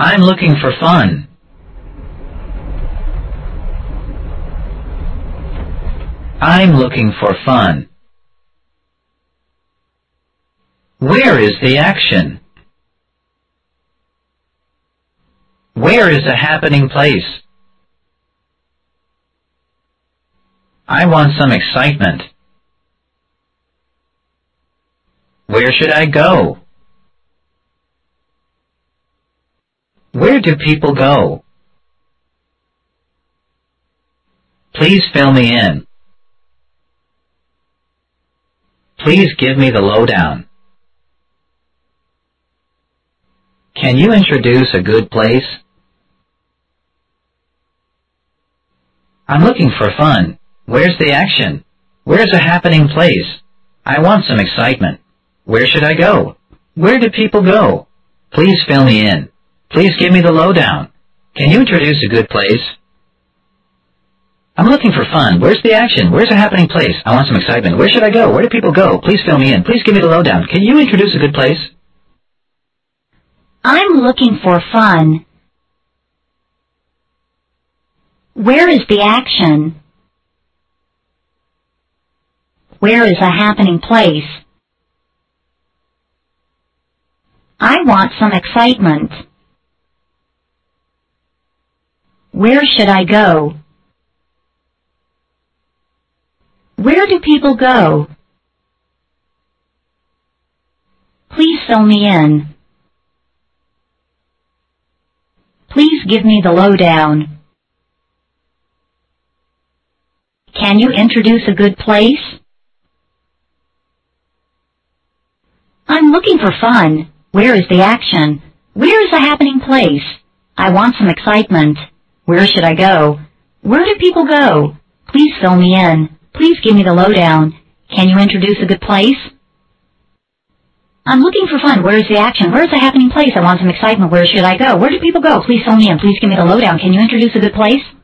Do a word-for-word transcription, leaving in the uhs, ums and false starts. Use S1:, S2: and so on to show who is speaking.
S1: I'm looking for fun. I'm looking for fun. Where is the action? Where is a happening place? I want some excitement. Where should I go? Where do people go? Please fill me in. Please give me the lowdown. Can you introduce a good place? I'm looking for fun. Where's the action? Where's a happening place? I want some excitement. Where should I go? Where do people go? Please fill me in. Please give me the lowdown. Can you introduce a good place? I'm looking for fun. Where's the action? Where's a happening place? I want some excitement. Where should I go? Where do people go? Please fill me in. Please give me the lowdown. Can you introduce a good place?
S2: I'm looking for fun. Where is the action? Where is a happening place? I want some excitement. Where should I go? Where do people go? Please fill me in. Please give me the lowdown. Can you introduce a good place? I'm looking for fun. Where is the action? Where is a happening place? I want some excitement. Where should I go? Where do people go? Please fill me in. Please give me the lowdown. Can you introduce a good place? I'm looking for fun. Where is the action? Where is the happening place? I want some excitement. Where should I go? Where do people go? Please fill me in. Please give me the lowdown. Can you introduce a good place?